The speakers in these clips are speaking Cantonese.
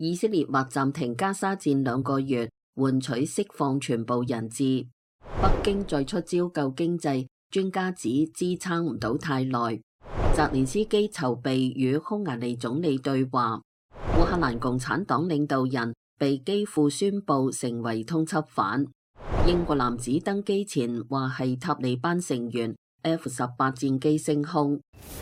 以色列或暫停加沙戰2個月，換取釋放全部人質。北京再出招救經濟，專家指支撐唔到太耐。澤連斯基籌備與匈牙利總理對話。烏克蘭共產黨領導人被基輔宣布成為通緝犯。英國男子登機前話係塔利班成員。F-18戰機升空。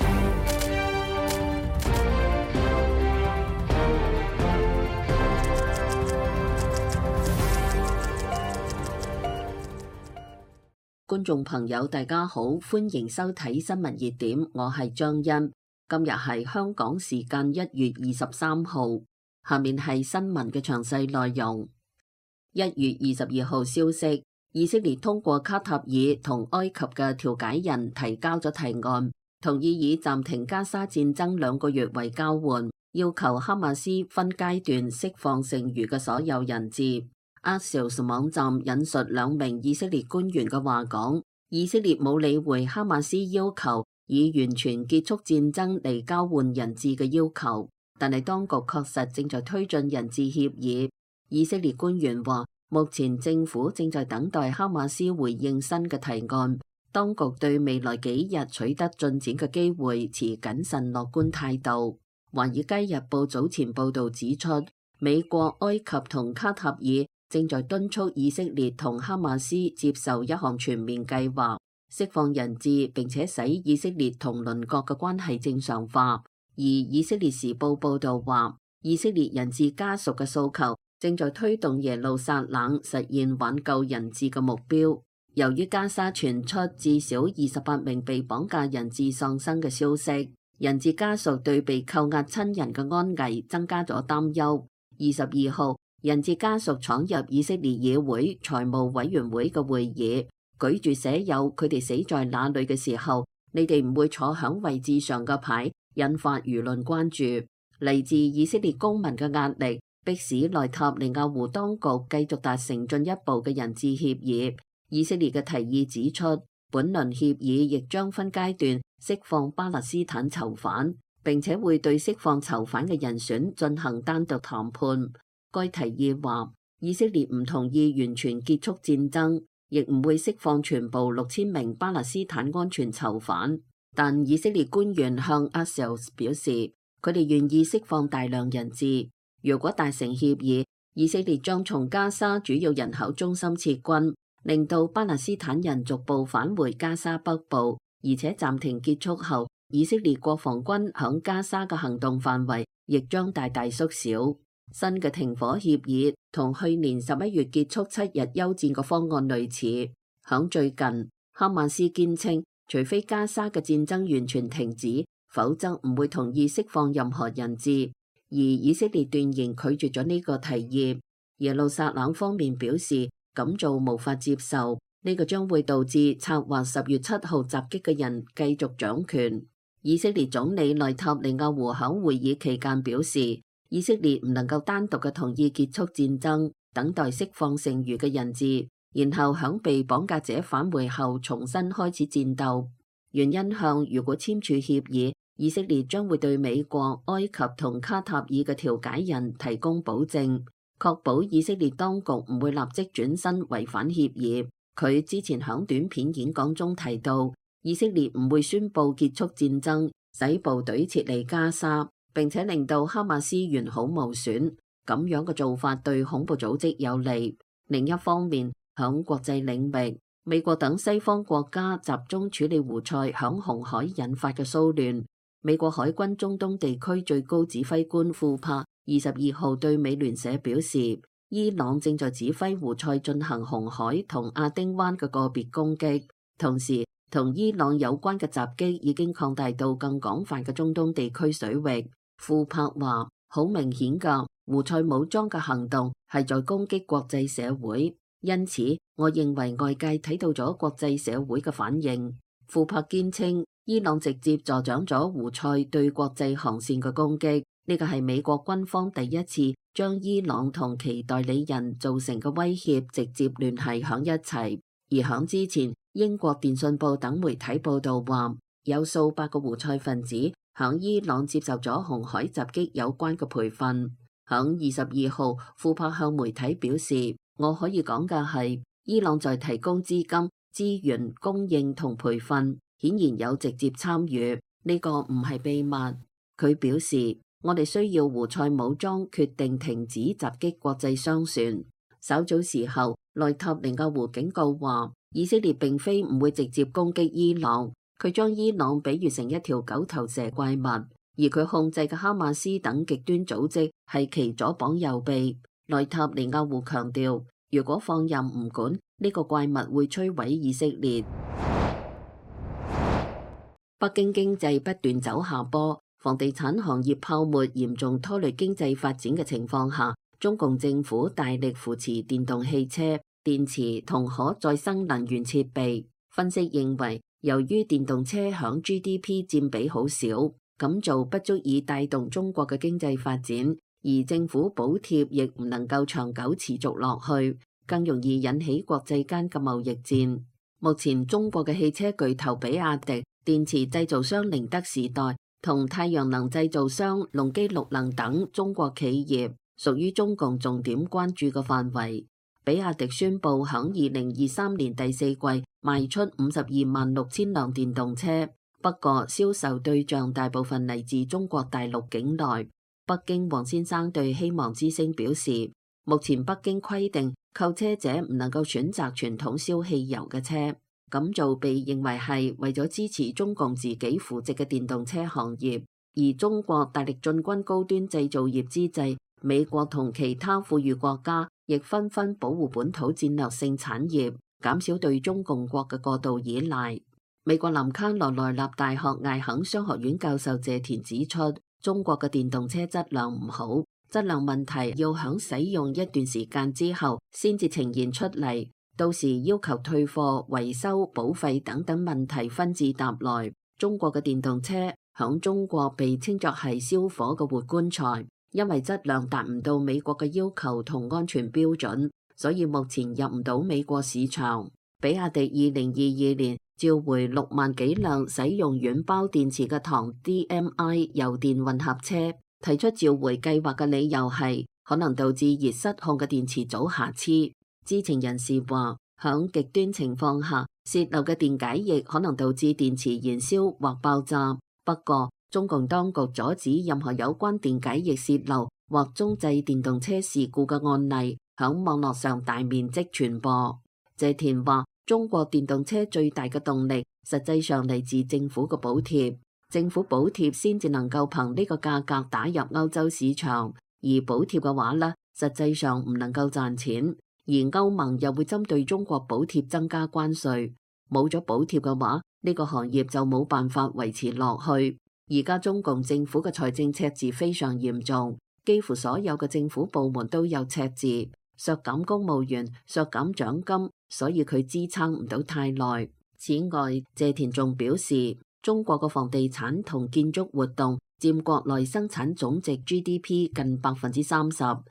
觀眾朋友大家好，歡迎收睇新聞熱點，我係張欣。今日係香港時間1月23號，下面係新聞嘅詳細內容。1月22號消息，以色列通過卡塔爾同埃及嘅調解人提交咗提案，同意以暫停加沙戰爭2個月為交換，要求哈馬斯分階段釋放剩餘嘅所有人質。Axios 網站引述2名以色列官員嘅話講，以色列冇理會哈馬斯要求以完全結束戰爭嚟交換人質嘅要求，但係當局確實正在推進人質協議。以色列官員話，目前政府正在等待哈馬斯回應新嘅提案，當局對未來幾日取得進展嘅機會持謹慎樂觀態度。華爾街日報早前報導指出，美國、埃及同卡塔爾正在敦促以色列同哈馬斯接受一項全面計劃，釋放人質，並且使以色列同鄰國嘅關係正常化。而以色列時報報導話，以色列人質家屬嘅訴求正在推動耶路撒冷實現挽救人質嘅目標。由於加沙傳出至少28名被綁架人質喪生嘅消息，人質家屬對被扣押親人嘅安危增加咗擔憂。22號，人質家屬闖入以色列議會財務委員會嘅會議，舉住寫有佢哋死在哪裏嘅時候，你哋唔會坐響位置上嘅牌，引發輿論關注。嚟自以色列公民嘅壓力，迫使內塔尼亞胡當局繼續達成進一步嘅人質協議。以色列嘅提議指出，本輪協議亦將分階段釋放巴勒斯坦囚犯，並且會對釋放囚犯嘅人選進行單獨談判。該提議話，以色列唔同意完全結束戰爭，亦唔會釋放全部6000名巴勒斯坦安全囚犯。但以色列官員向 Axios 表示，佢哋願意釋放大量人質。如果達成協議，以色列將從加沙主要人口中心撤軍，令到巴勒斯坦人逐步返回加沙北部，而且暫停結束後，以色列國防軍響加沙嘅行動範圍亦將大大縮小。新嘅停火協議同去年11月結束7日休戰嘅方案類似。響最近，哈馬斯堅稱，除非加沙嘅戰爭完全停止，否則唔會同意釋放任何人質。而以色列斷然拒絕咗呢個提議。耶路撒冷方面表示，咁做無法接受，呢個將會導致策劃10月7號襲擊嘅人繼續掌權。以色列總理內塔尼亞胡喺會議期間表示，以色列唔能夠單獨嘅同意結束戰爭，等待釋放剩餘嘅人質，然後響被綁架者返回後重新開始戰鬥。原因向如果簽署協議，以色列將會對美國、埃及同卡塔爾嘅調解人提供保證，確保以色列當局唔會立即轉身違反協議。佢之前響短片演講中提到，以色列唔會宣布結束戰爭，使部隊撤離加沙，並且令到哈馬斯完好無損，咁樣嘅做法對恐怖組織有利。另一方面，響國際領域，美國等西方國家集中處理胡塞響紅海引發嘅騷亂。美國海軍中東地區最高指揮官庫珀22號對美聯社表示，伊朗正在指揮胡塞進行紅海同亞丁灣嘅個別攻擊，同時同伊朗有關嘅襲擊已經擴大到更廣泛嘅中東地區水域。庫珀話，好明顯㗎，胡塞武裝嘅行動係在攻擊國際社會，因此我認為外界睇到咗國際社會嘅反應。庫珀堅稱，伊朗直接助長咗胡塞對國際航線嘅攻擊，呢個係美國軍方第一次將伊朗同其代理人造成嘅威脅直接聯繫響一齊。而響之前，英國電訊報等媒體報道話，有數百個胡塞分子響伊朗接受咗紅海襲擊有關嘅培訓。 響22號，庫柏向媒體表示，我可以講嘅係，伊朗在提供資金、資源供應同培訓，顯然有直接參與，呢個唔係秘密。佢表示，我哋需要胡塞武裝決定停止襲擊國際商船。稍早時候，內塔尼亞胡警告話，以色列並非唔會直接攻擊伊朗，佢將伊朗比喻成一條九頭蛇怪物。而佢控制嘅哈馬斯等極端組織係其左膀右臂。內塔尼亞胡強調，如果放任唔管，呢個怪物會摧毀以色列。北京經濟不斷走下坡，房地產行業泡沫嚴重拖累經濟發展嘅情況下，中共政府大力扶持電動汽車、電池同可再生能源設備。分析認為，由於電動車響 GDP 佔比好少，咁做不足以帶動中國嘅經濟發展，而政府補貼亦唔能夠長久持續落去，更容易引起國際間嘅貿易戰。目前中國嘅汽車巨頭比亞迪、電池製造商寧德時代同太陽能製造商隆基綠能等中國企業，屬於中共重點關注嘅範圍。比亞迪宣布響2023年第四季賣出52.6萬輛電動車。不過銷售對象大部分嚟自中國大陸境內。北京王先生對希望之聲表示，目前北京規定購車者唔能夠選擇傳統燒汽油嘅車，咁做被認為係為咗支持中共自己扶植嘅電動車行業。而中國大力進軍高端製造業之際，美國同其他富裕國家亦紛紛保護本土戰略性產業，減少對中共國嘅過度依賴。美國南卡羅來納大學艾肯商學院教授謝田指出，中國嘅電動車質量唔好，質量問題要響使用一段時間之後先至呈現出嚟，到時要求退貨、維修、保費等等問題紛至沓來。中國嘅電動車響中國被稱作係燒火嘅活棺材，因為質量達唔到美國嘅要求同安全標準，所以目前入唔到美國市場。比亞迪2022年召回6萬幾輛使用軟包電池嘅唐 DMI 油電混合車，提出召回計劃嘅理由係可能導致熱失控嘅電池組瑕疵。知情人士話，響極端情況下，洩漏嘅電解液可能導致電池燃燒或爆炸。不過，中共當局阻止任何有關電解液洩漏或中製電動車事故嘅案例響網絡上大面積傳播。謝田話，中國電動車最大嘅動力實際上嚟自政府嘅補貼，政府補貼先至能夠憑呢個價格打入歐洲市場，而補貼嘅話呢，實際上唔能夠賺錢，而歐盟又會針對中國補貼增加關稅，冇咗補貼嘅話，呢個行業就冇辦法維持落去。而家中共政府嘅財政赤字非常嚴重，幾乎所有嘅政府部門都有赤字，削減公務員，削減獎金，所以佢支撐唔到太耐。此外，謝田仲表示，中國嘅房地產同建築活動佔國內生產總值 GDP 近30%，而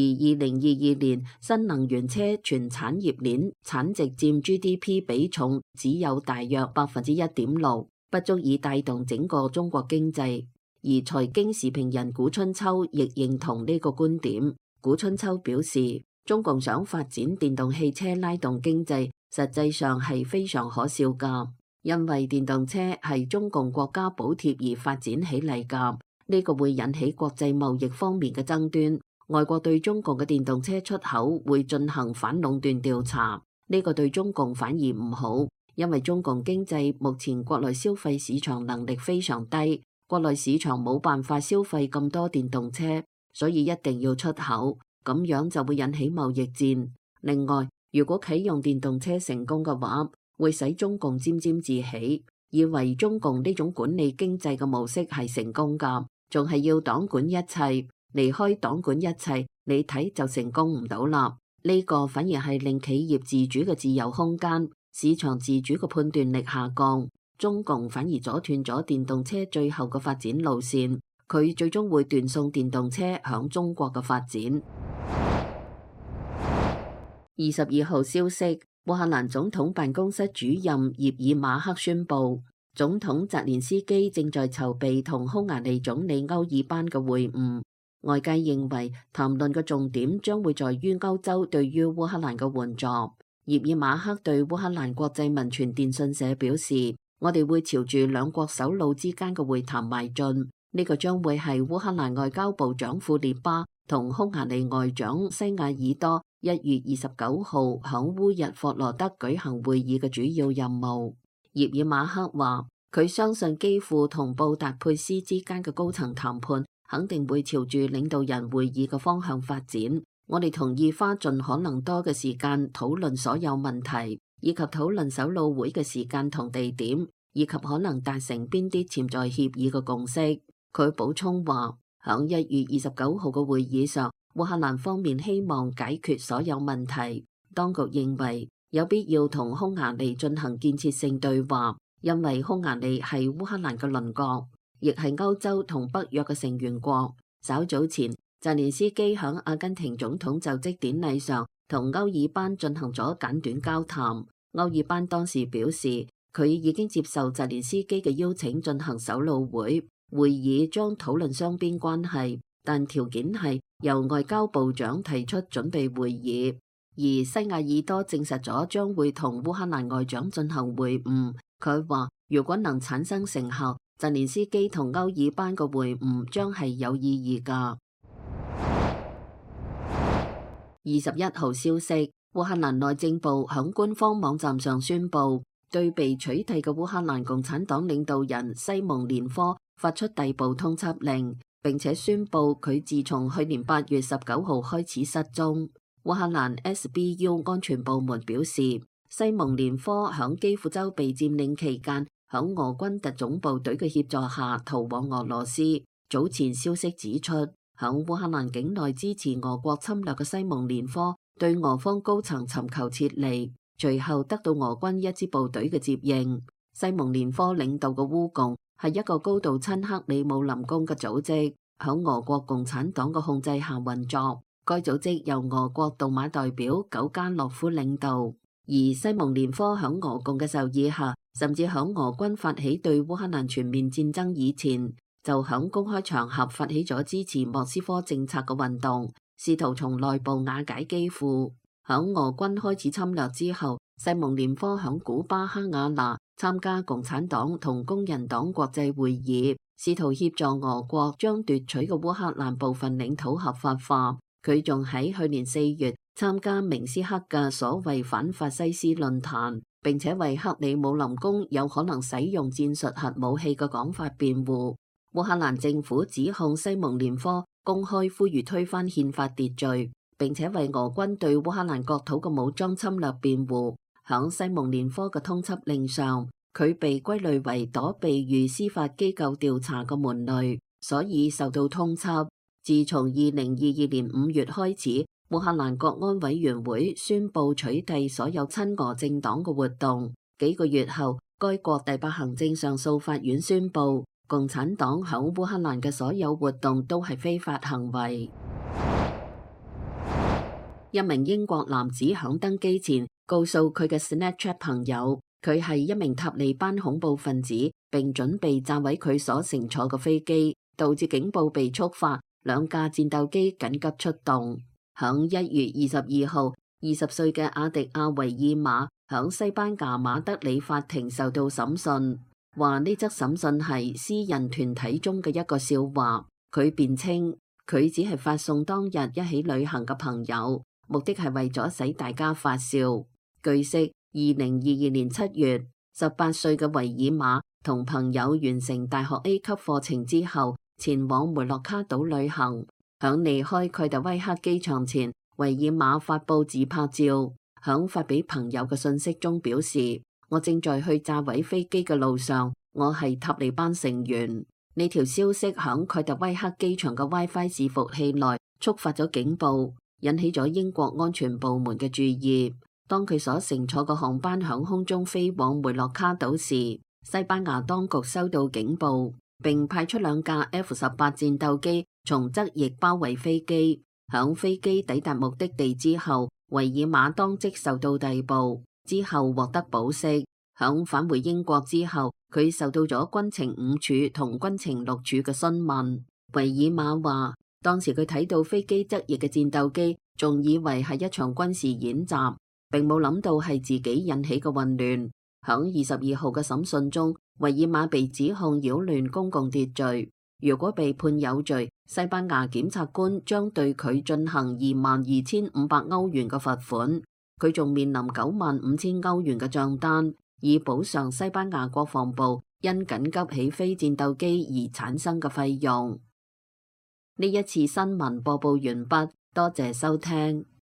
2022年新能源車全產業鏈產值佔 GDP 比重只有大約1.6%，不足以帶動整個中國經濟。而財經時評人古春秋亦認同呢個觀點。古春秋表示，中共想發展電動汽車拉動經濟，實際上係非常可笑㗎，因為電動車係中共國家補貼而發展起嚟㗎，呢個會引起國際貿易方面嘅爭端。外國對中共嘅電動車出口會進行反壟斷調查，呢個對中共反而唔好，因為中共經濟目前國內消費市場能力非常低，國內市場冇辦法消費咁多電動車，所以一定要出口。咁樣就會引起貿易戰。另外，如果啟用電動車成功嘅話，會使中共沾沾自喜，以為中共呢種管理經濟嘅模式係成功㗎，仲係要黨管一切，離開黨管一切，你睇就成功唔到啦。呢個反而係令企業自主嘅自由空間、市場自主嘅判斷力下降，中共反而阻斷咗電動車最後嘅發展路線，佢最終會斷送電動車響中國嘅發展。22號消息，烏克蘭總統辦公室主任葉爾馬克宣布，總統澤連斯基正在籌備同匈牙利總理歐爾班嘅會晤。 外界認為談論嘅重點將會在於歐洲對於烏克蘭嘅援助。葉爾馬克對烏克蘭國際文傳電訊社表示：我哋會朝住兩國首腦之間嘅會談邁進，呢個將會係烏克蘭外交部長庫列巴同匈牙利外長西亞爾多1月29號響烏日霍羅德舉行會議嘅主要任務。葉爾馬克話：佢相信基輔同布達佩斯之間嘅高層談判肯定會朝住領導人會議嘅方向發展。我哋同意花盡可能多嘅時間討論所有問題，以及討論首腦會嘅時間同地點，以及可能達成邊啲潛在協議嘅共識。佢補充話，響1月29號嘅會議上，烏克蘭方面希望解決所有問題。當局認為有必要同匈牙利進行建設性對話，因為匈牙利係烏克蘭嘅鄰國，亦係歐洲同北約嘅成員國。稍早前，澤連斯基響阿根廷總統就職典禮上同歐爾班進行咗簡短交談。歐爾班當時表示，佢已經接受澤連斯基嘅邀請進行首腦會，會議將討論雙邊關係，但條件係由外交部長提出準備會議。而西亞爾多證實咗將會同烏克蘭外長進行會晤。佢話如果能產生成效，澤連斯基同歐爾班嘅會晤將係有意義㗎。21號消息，烏克蘭內政部響官方網站上宣布，對被取締嘅烏克蘭共產黨領導人西蒙連科發出逮捕通緝令，並且宣布佢自從去年8月19號開始失蹤。烏克蘭 SBU 安全部門表示，西蒙連科響基輔州被佔領期間，響俄軍特種部隊嘅協助下逃往俄羅斯。早前消息指出，響烏克蘭境內支持俄國侵略嘅西蒙連科對俄方高層尋求撤離，隨後得到俄軍一支部隊嘅接應。西蒙連科領導嘅烏共係一個高度親克里姆林宮嘅組織，響俄國共產黨嘅控制下運作。該組織由俄國杜馬代表苟加諾夫領導，而西蒙連科響俄共嘅授意下，甚至響俄軍發起對烏克蘭全面戰爭以前，就響公開場合發起咗支持莫斯科政策嘅運動，試圖從內部瓦解基輔。響俄軍開始侵略之後，西蒙連科響古巴哈瓦那參加共產黨同工人黨國際會議，試圖協助俄國將奪取嘅烏克蘭部分領土合法化。佢仲喺去年4月參加明斯克嘅所謂反法西斯論壇，並且為克里姆林宮有可能使用戰術核武器嘅講法辯護。烏克蘭政府指控西蒙連科公開呼籲推翻憲法秩序，並且為俄軍對烏克蘭國土嘅武裝侵略辯護。響西蒙連科嘅通緝令上，佢被歸類為躲避與司法機構調查嘅門類，所以受到通緝。自從2022年5月開始，烏克蘭國安委員會宣布取締所有親俄政黨嘅活動。幾個月後，該國第8行政上訴法院宣布，共產黨響烏克蘭嘅所有活動都係非法行為。一名英國男子響登機前告訴佢嘅 Snapchat 朋友，佢係一名塔利班恐怖分子，並準備炸毀佢所乘坐嘅飛機，導致警報被觸發。2架戰鬥機緊急出動。響1月22號，20歲嘅阿迪亞維爾馬響西班牙馬德里法庭受到審訊，話呢則審訊係私人團體中嘅一個笑話。佢辯稱佢只係發送當日一起旅行嘅朋友，目的係為咗使大家發笑。據悉，2022年7月，18歲嘅維爾馬同朋友完成大學 A 級課程之後，前往梅洛卡島旅行。響離開蓋特威克機場前，維爾馬發佈自拍照，響發俾朋友嘅信息中表示：我正在去炸毀飛機嘅路上，我係塔利班成員。呢條消息響蓋特威克機場嘅 WiFi 伺服器內觸發咗警報，引起咗英國安全部門嘅注意。當佢所乘坐嘅航班響空中飛往梅洛卡島時，西班牙當局收到警報，並派出2架 F-18戰鬥機從側翼包圍飛機。響飛機抵達目的地之後，維爾馬當即受到逮捕，之後獲得保釋。響返回英國之後，佢受到咗軍情5處同軍情6處嘅詢問。維爾馬話： 當時佢睇到飛機側翼嘅戰鬥機，仲以為係一場軍事演習，並冇諗到係自己引起嘅混亂。響22號嘅審訊中，維爾馬被指控擾亂公共秩序。如果被判有罪，西班牙檢察官將對佢進行22,500歐元嘅罰款。佢仲面臨95,000歐元嘅賬單，以補償西班牙國防部因緊急起飛戰鬥機而產生嘅費用。呢一次新聞播報完畢，多謝收聽。